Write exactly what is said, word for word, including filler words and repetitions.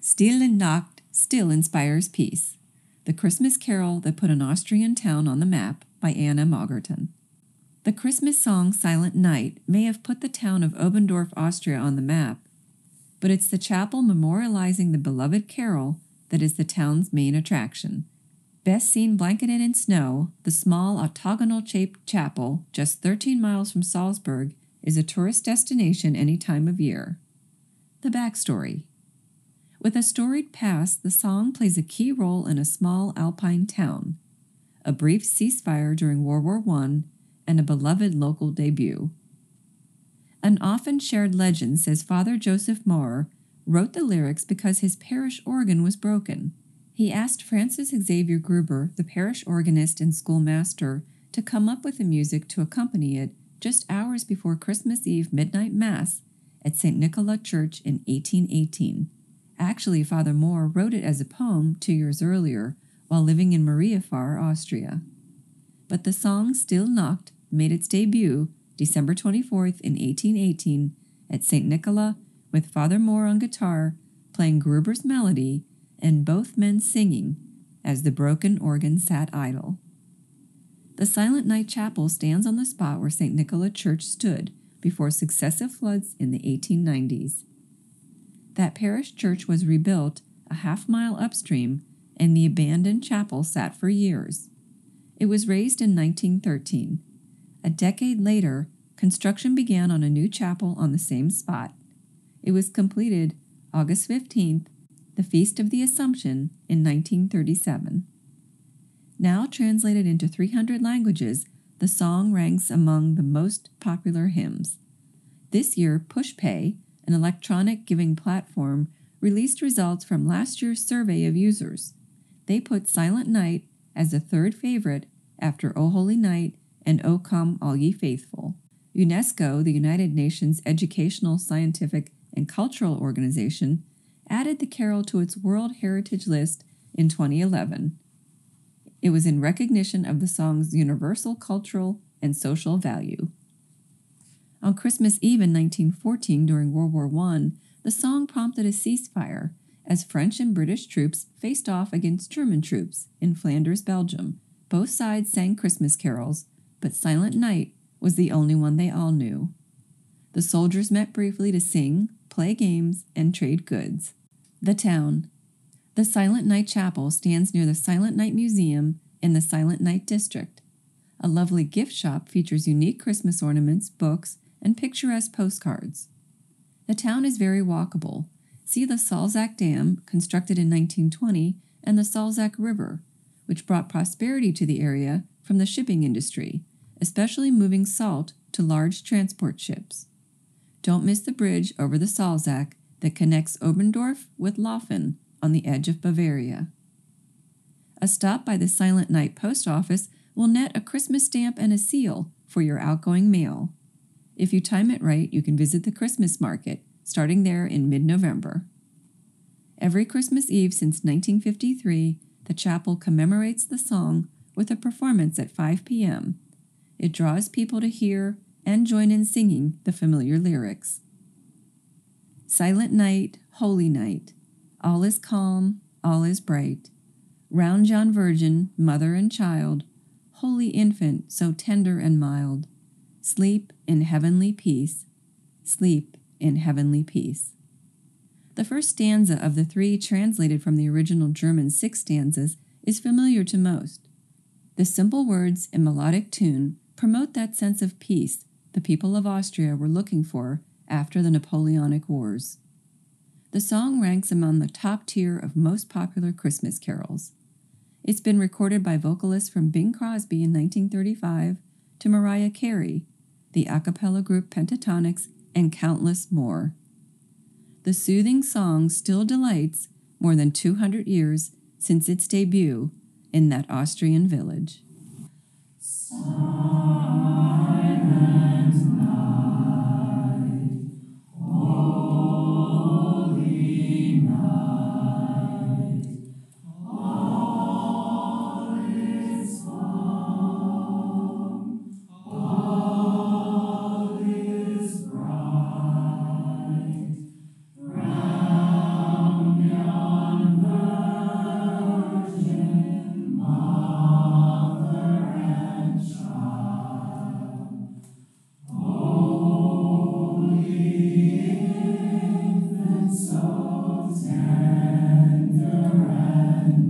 Stille Nacht still inspires peace. The Christmas Carol that put an Austrian town on the map by Anna Mogerton. The Christmas song Silent Night may have put the town of Oberndorf, Austria on the map, but it's the chapel memorializing the beloved carol that is the town's main attraction. Best seen blanketed in snow, the small octagonal-shaped chapel, just thirteen miles from Salzburg, is a tourist destination any time of year. The backstory. With a storied past, the song plays a key role in a small alpine town, a brief ceasefire during World War One, and a beloved local debut. An often shared legend says Father Joseph Maurer wrote the lyrics because his parish organ was broken. He asked Francis Xavier Gruber, the parish organist and schoolmaster, to come up with the music to accompany it just hours before Christmas Eve midnight Mass at Saint Nicola Church in eighteen eighteen. Actually, Father Moore wrote it as a poem two years earlier while living in Mariafar, Austria. But the song Stille Nacht made its debut December twenty-fourth in eighteen eighteen at Saint Nicola with Father Moore on guitar playing Gruber's melody and both men singing as the broken organ sat idle. The Silent Night Chapel stands on the spot where Saint Nicola Church stood before successive floods in the eighteen nineties. That parish church was rebuilt a half mile upstream, and the abandoned chapel sat for years. It was raised in nineteen thirteen. A decade later, construction began on a new chapel on the same spot. It was completed August fifteenth, the Feast of the Assumption, in nineteen thirty-seven. Now translated into three hundred languages, the song ranks among the most popular hymns. This year, PushPay, an electronic giving platform, released results from last year's survey of users. They put Silent Night as the third favorite after O Holy Night and O Come All Ye Faithful. UNESCO, the United Nations Educational, Scientific, and Cultural Organization, added the carol to its World Heritage List in twenty eleven. It was in recognition of the song's universal cultural and social value. On Christmas Eve in nineteen fourteen, during World War One, the song prompted a ceasefire as French and British troops faced off against German troops in Flanders, Belgium. Both sides sang Christmas carols, but Silent Night was the only one they all knew. The soldiers met briefly to sing, play games, and trade goods. The town. The Silent Night Chapel stands near the Silent Night Museum in the Silent Night District. A lovely gift shop features unique Christmas ornaments, books, and picturesque postcards. The town is very walkable. See the Salzach Dam, constructed in nineteen twenty, and the Salzach River, which brought prosperity to the area from the shipping industry, especially moving salt to large transport ships. Don't miss the bridge over the Salzach that connects Oberndorf with Laufen on the edge of Bavaria. A stop by the Silent Night Post Office will net a Christmas stamp and a seal for your outgoing mail. If you time it right, you can visit the Christmas market, starting there in mid-November. Every Christmas Eve since nineteen fifty-three, the chapel commemorates the song with a performance at five p m It draws people to hear and join in singing the familiar lyrics. Silent night, holy night, all is calm, all is bright. Round yon Virgin, mother and child, holy infant, so tender and mild, sleep in heavenly peace, sleep in heavenly peace. The first stanza of the three translated from the original German six stanzas is familiar to most. The simple words and melodic tune promote that sense of peace the people of Austria were looking for after the Napoleonic Wars. The song ranks among the top tier of most popular Christmas carols. It's been recorded by vocalists from Bing Crosby in nineteen thirty-five to Mariah Carey, the a cappella group Pentatonix, and countless more. The soothing song still delights more than two hundred years since its debut in that Austrian village. Round yon so tender and